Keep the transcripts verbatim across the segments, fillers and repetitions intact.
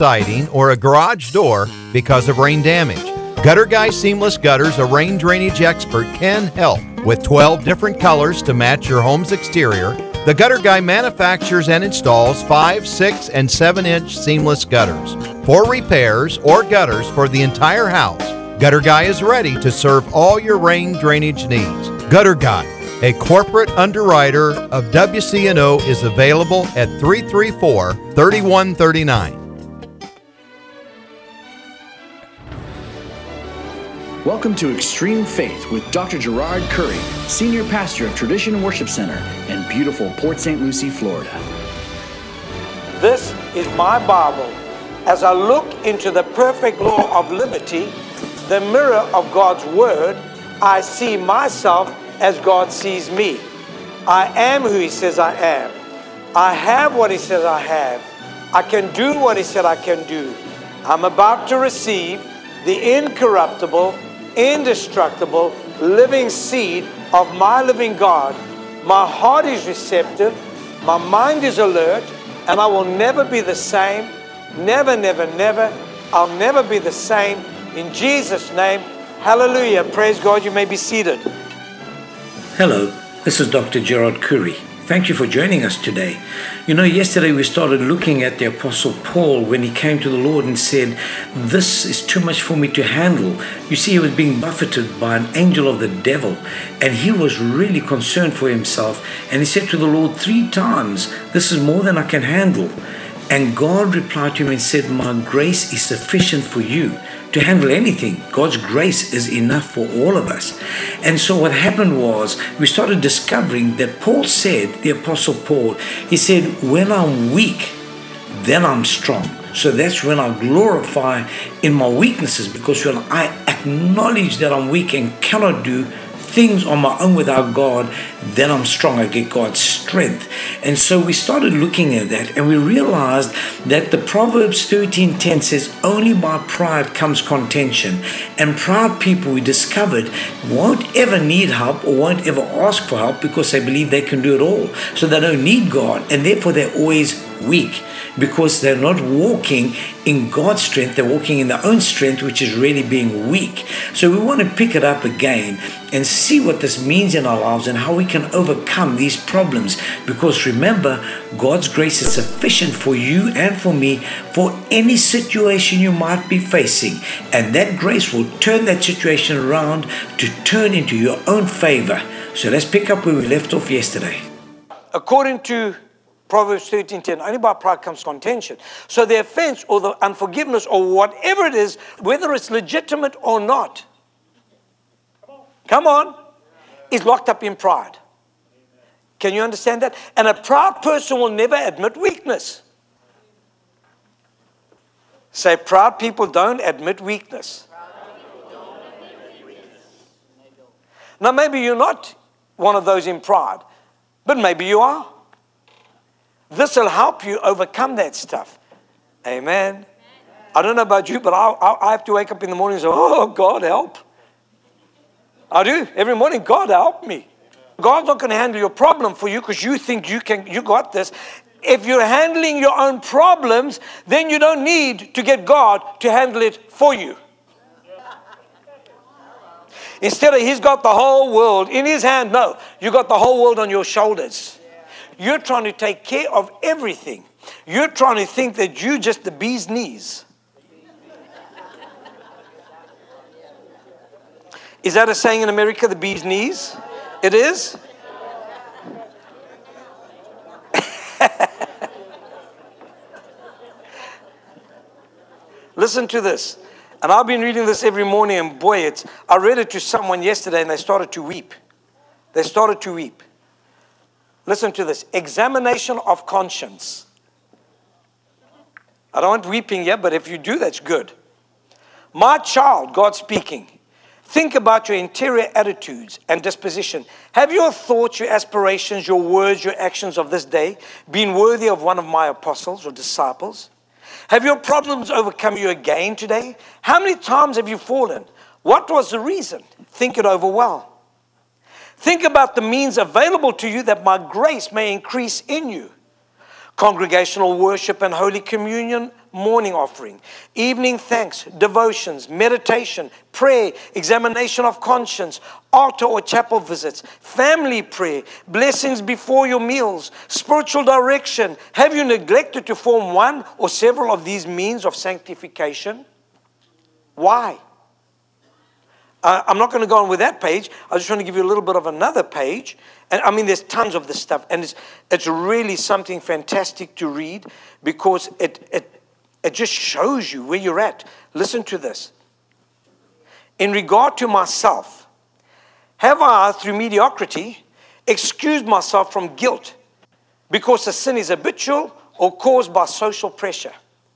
siding or a garage door because of rain damage. Gutter Guy Seamless Gutters, a rain drainage expert, can help. With twelve different colors to match your home's exterior, the Gutter Guy manufactures and installs five, six, and seven inch seamless gutters. For repairs or gutters for the entire house, Gutter Guy is ready to serve all your rain drainage needs. Gutter Guy, a corporate underwriter of W C N O, is available at three three four, three one three nine. Welcome to Extreme Faith with Doctor Gerard Curry, Senior Pastor of Tradition Worship Center in beautiful Port Saint Lucie, Florida. This is my Bible. As I look into the perfect law of liberty, the mirror of God's Word, I see myself as God sees me. I am who He says I am. I have what He says I have. I can do what He said I can do. I'm about to receive the incorruptible, indestructible, living seed of my living God. My heart is receptive, my mind is alert, and I will never be the same. Never, never, never. I'll never be the same. In Jesus' name, hallelujah. Praise God. You may be seated. Hello, this is Doctor Gerard Curry. Thank you for joining us today. You know, yesterday we started looking at the Apostle Paul when he came to the Lord and said, this is too much for me to handle. You see, he was being buffeted by an angel of the devil, and he was really concerned for himself. And he said to the Lord three times, this is more than I can handle. And God replied to him and said, my grace is sufficient for you to handle anything. God's grace is enough for all of us. And so what happened was we started discovering that Paul said, the Apostle Paul, he said, when I'm weak, then I'm strong. So that's when I glorify in my weaknesses, because when I acknowledge that I'm weak and cannot do things on my own without God, then I'm strong. I get God's strength. And so we started looking at that, and we realized that the Proverbs thirteen ten says, only by pride comes contention. And proud people, we discovered, won't ever need help or won't ever ask for help because they believe they can do it all. So they don't need God, and therefore they're always weak, because they're not walking in God's strength. They're walking in their own strength, which is really being weak. So we want to pick it up again and see what this means in our lives and how we can overcome these problems. Because remember, God's grace is sufficient for you and for me for any situation you might be facing. And that grace will turn that situation around to turn into your own favor. So let's pick up where we left off yesterday. According to Proverbs thirteen ten, only by pride comes contention. So the offense or the unforgiveness or whatever it is, whether it's legitimate or not, come on, is locked up in pride. Can you understand that? And a proud person will never admit weakness. Say, proud people don't admit weakness. Now, maybe you're not one of those in pride, but maybe you are. This will help you overcome that stuff. Amen. I don't know about you, but I, I, I have to wake up in the morning and say, oh, God, help. I do. Every morning, God, help me. God's not going to handle your problem for you because you think you can. You got this. If you're handling your own problems, then you don't need to get God to handle it for you. Instead of He's got the whole world in His hand, no, you got the whole world on your shoulders. You're trying to take care of everything. You're trying to think that you're just the bee's knees. Is that a saying in America, the bee's knees? It is? Listen to this. And I've been reading this every morning, and boy, it's, I read it to someone yesterday and they started to weep. They started to weep. Listen to this. Examination of conscience. I don't want weeping yet, but if you do, that's good. My child, God speaking, think about your interior attitudes and disposition. Have your thoughts, your aspirations, your words, your actions of this day been worthy of one of my apostles or disciples? Have your problems overcome you again today? How many times have you fallen? What was the reason? Think it over well. Think about the means available to you that my grace may increase in you. congregational worship and Holy Communion morning offering, evening thanks, devotions, meditation, prayer, examination of conscience, altar or chapel visits, family prayer, blessings before your meals, spiritual direction. Have you neglected to form one or several of these means of sanctification? Why? Uh, I'm not going to go on with that page. I just want to give you a little bit of another page. And I mean, there's tons of this stuff. And it's, it's really something fantastic to read because it, it, it just shows you where you're at. Listen to this. In regard to myself, have I, through mediocrity, excused myself from guilt because the sin is habitual or caused by social pressure?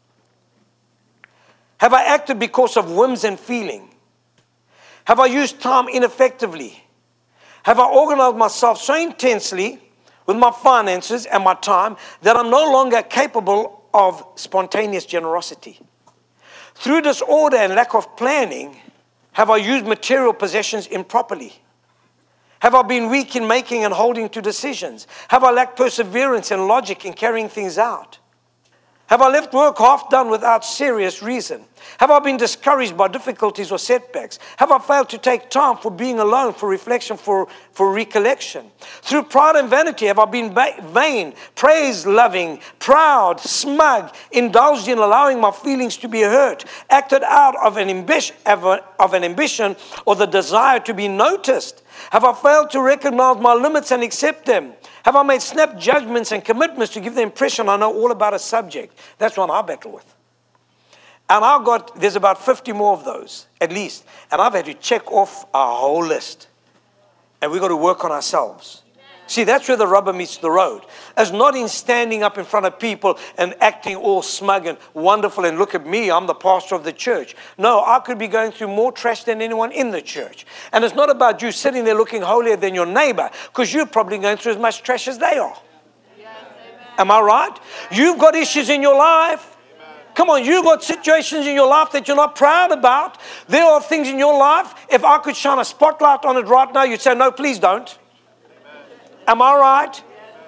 Have I acted because of whims and feeling? Have I used time ineffectively? Have I organized myself so intensely with my finances and my time that I'm no longer capable of spontaneous generosity? Through disorder and lack of planning, have I used material possessions improperly? Have I been weak in making and holding to decisions? Have I lacked perseverance and logic in carrying things out? Have I left work half done without serious reason? Have I been discouraged by difficulties or setbacks? Have I failed to take time for being alone, for reflection, for, for recollection? Through pride and vanity, have I been vain, praise-loving, proud, smug, indulged in allowing my feelings to be hurt, acted out of an ambition, of an ambition or the desire to be noticed? Have I failed to recognize my limits and accept them? Have I made snap judgments and commitments to give the impression I know all about a subject? That's one I battle with. And I've got, there's about fifty more of those, at least. And I've had to check off a whole list. And we've got to work on ourselves. See, that's where the rubber meets the road. It's not in standing up in front of people and acting all smug and wonderful and look at me, I'm the pastor of the church. No, I could be going through more trash than anyone in the church. And it's not about you sitting there looking holier than your neighbor, because you're probably going through as much trash as they are. Yes, am I right? You've got issues in your life. Come on, you've got situations in your life that you're not proud about. There are things in your life, if I could shine a spotlight on it right now, you'd say, no, please don't. Am I right?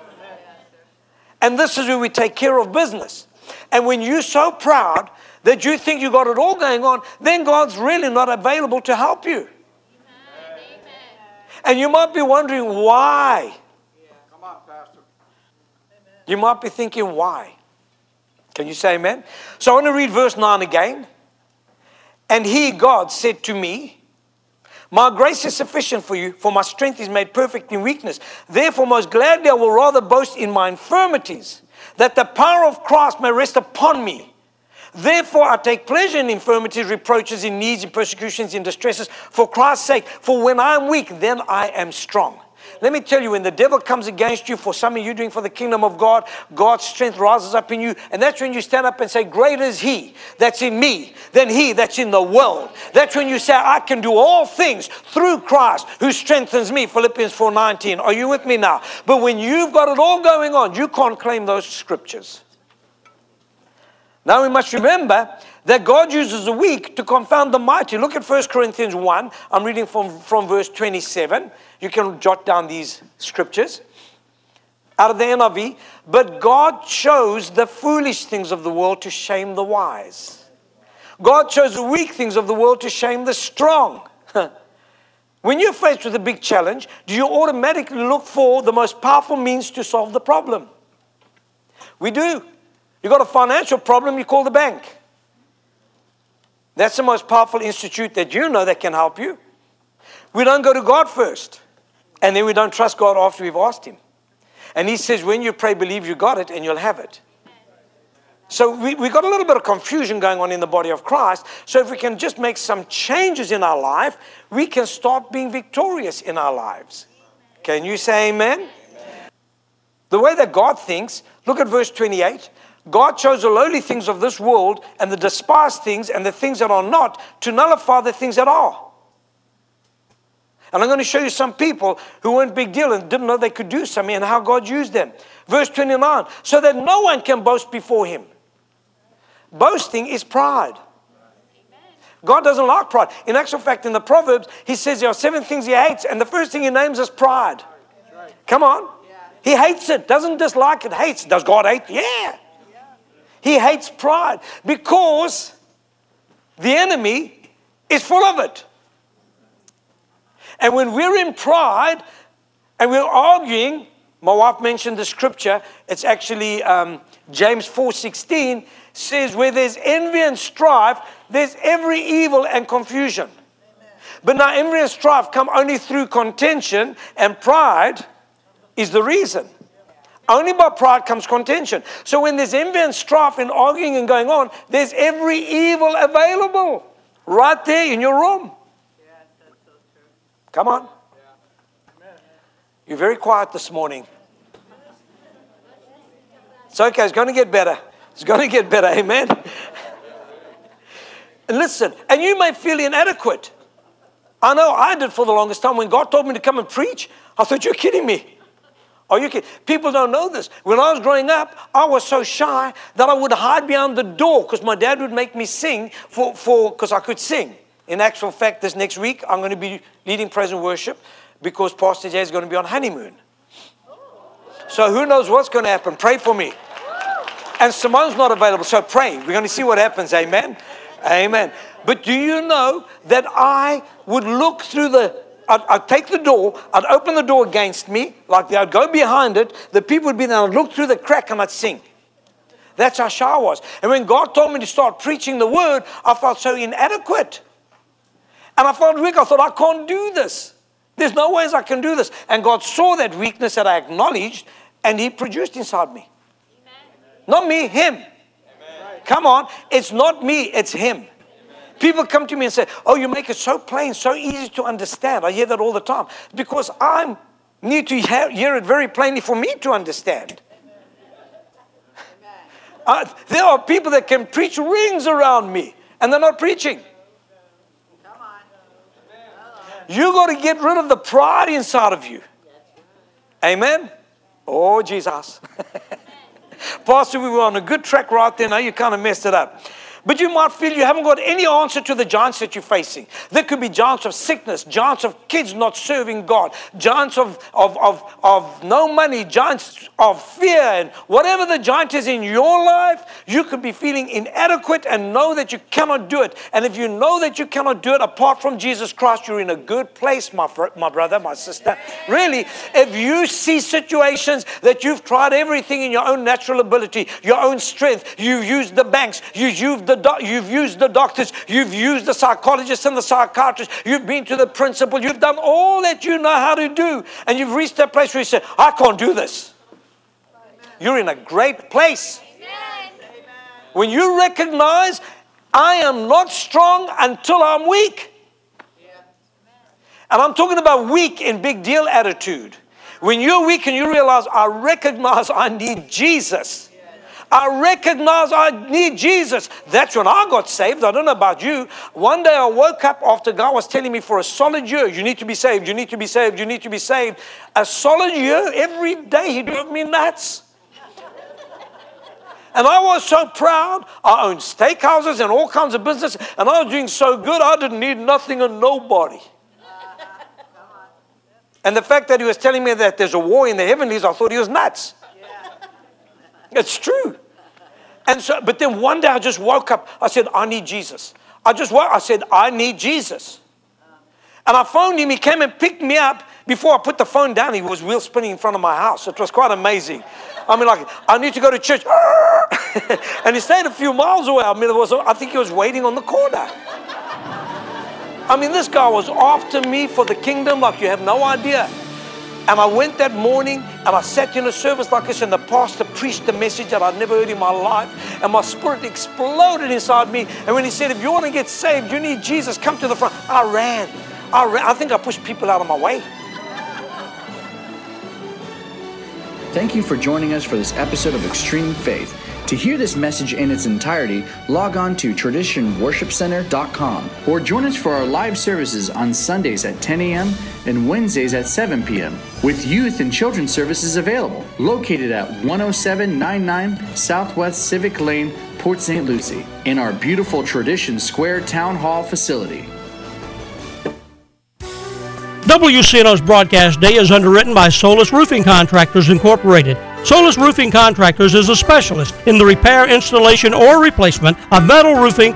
And this is where we take care of business. And when you're so proud that you think you got it all going on, then God's really not available to help you. And you might be wondering why. Come on, Pastor. You might be thinking why. Can you say amen? So I want to read verse nine again. And he, God, said to me, my grace is sufficient for you, for my strength is made perfect in weakness. Therefore, most gladly I will rather boast in my infirmities, that the power of Christ may rest upon me. Therefore, I take pleasure in infirmities, reproaches, in needs, in persecutions, in distresses, for Christ's sake. For when I am weak, then I am strong. Let me tell you, when the devil comes against you for something you're doing for the kingdom of God, God's strength rises up in you. And that's when you stand up and say, greater is he that's in me than he that's in the world. That's when you say, I can do all things through Christ who strengthens me. Philippians four nineteen. Are you with me now? But when you've got it all going on, you can't claim those scriptures. Now we must remember that God uses the weak to confound the mighty. Look at First Corinthians one. I'm reading from, from verse twenty-seven. You can jot down these scriptures out of the N I V. But God chose the foolish things of the world to shame the wise. God chose the weak things of the world to shame the strong. When you're faced with a big challenge, do you automatically look for the most powerful means to solve the problem? We do. You've got a financial problem, you call the bank. That's the most powerful institute that you know that can help you. We don't go to God first. And then we don't trust God after we've asked him. And he says, when you pray, believe you got it and you'll have it. So we, we've got a little bit of confusion going on in the body of Christ. So if we can just make some changes in our life, we can start being victorious in our lives. Can you say amen? Amen. The way that God thinks, look at verse twenty-eight. God chose the lowly things of this world and the despised things and the things that are not to nullify the things that are. And I'm going to show you some people who weren't big deal and didn't know they could do something and how God used them. Verse twenty-nine, so that no one can boast before him. Boasting is pride. God doesn't like pride. In actual fact, in the Proverbs, he says there are seven things he hates, and the first thing he names is pride. Come on. He hates it, doesn't dislike it, hates. Does God hate? Yeah. He hates pride because the enemy is full of it. And when we're in pride and we're arguing, my wife mentioned the scripture, it's actually um, James four sixteen, says where there's envy and strife, there's every evil and confusion. Amen. But now envy and strife come only through contention, and pride is the reason. Only by pride comes contention. So when there's envy and strife and arguing and going on, there's every evil available right there in your room. Yeah, that's so true. Come on. Yeah. You're very quiet this morning. It's okay. It's going to get better. It's going to get better. Amen. And listen, and you may feel inadequate. I know I did for the longest time. When God told me to come and preach, I thought, you're kidding me. Are you kidding? People don't know this. When I was growing up, I was so shy that I would hide behind the door because my dad would make me sing for for because I could sing. In actual fact, this next week, I'm going to be leading praise and worship because Pastor Jay is going to be on honeymoon. So who knows what's going to happen? Pray for me. And Simone's not available, so pray. We're going to see what happens. Amen. Amen. But do you know that I would look through the I'd, I'd take the door, I'd open the door against me, like that. I'd go behind it, the people would be there, I'd look through the crack and I'd sing. That's how shy I was. And when God told me to start preaching the word, I felt so inadequate. And I felt weak. I thought, I can't do this. There's no ways I can do this. And God saw that weakness that I acknowledged, and He produced inside me. Amen. Not me, Him. Amen. Come on, it's not me, it's Him. People come to me and say, oh, you make it so plain, so easy to understand. I hear that all the time. Because I need to hear it very plainly for me to understand. Uh, there are people that can preach rings around me, and they're not preaching. Come on. You got to get rid of the pride inside of you. Amen? Oh, Jesus. Pastor, we were on a good track right there. Now you kind of messed it up. But you might feel you haven't got any answer to the giants that you're facing. There could be giants of sickness, giants of kids not serving God, giants of, of, of, of no money, giants of fear, and whatever the giant is in your life, you could be feeling inadequate and know that you cannot do it. And if you know that you cannot do it apart from Jesus Christ, you're in a good place, my, fr- my brother, my sister. Really, if you see situations that you've tried everything in your own natural ability, your own strength, you've used the banks, you've used the Do- you've used the doctors, you've used the psychologists and the psychiatrists, you've been to the principal, you've done all that you know how to do, and you've reached that place where you say, I can't do this. Amen. You're in a great place. Amen. When you recognize, I am not strong until I'm weak. Yeah. And I'm talking about weak in big deal attitude. When you're weak and you realize, I recognize I need Jesus. I recognize I need Jesus. That's when I got saved. I don't know about you. One day I woke up after God was telling me for a solid year, you need to be saved, you need to be saved, you need to be saved. A solid year, every day He drove me nuts. And I was so proud. I owned steakhouses and all kinds of business, and I was doing so good, I didn't need nothing and nobody. And the fact that He was telling me that there's a war in the heavenlies, I thought He was nuts. It's true. And so, but then one day I just woke up. I said, I need Jesus. I just woke I said, I need Jesus. And I phoned Him. He came and picked me up. Before I put the phone down, he was wheel spinning in front of my house. It was quite amazing. I mean, like, I need to go to church. And he stayed a few miles away. I mean, it was, I think he was waiting on the corner. I mean, this guy was after me for the kingdom like you have no idea. And I went that morning and I sat in a service like this, and the pastor preached a message that I'd never heard in my life. And my spirit exploded inside me. And when he said, if you want to get saved, you need Jesus, come to the front. I ran. I ran. I think I pushed people out of my way. Thank you for joining us for this episode of Extreme Faith. To hear this message in its entirety, log on to tradition worship center dot com or join us for our live services on Sundays at ten a.m. and Wednesdays at seven p.m. with youth and children's services available, located at one oh seven ninety-nine Southwest Civic Lane, Port Saint Lucie, in our beautiful Tradition Square Town Hall facility. W C N O's broadcast day is underwritten by Solus Roofing Contractors Incorporated. Solus Roofing Contractors is a specialist in the repair, installation, or replacement of metal roofing,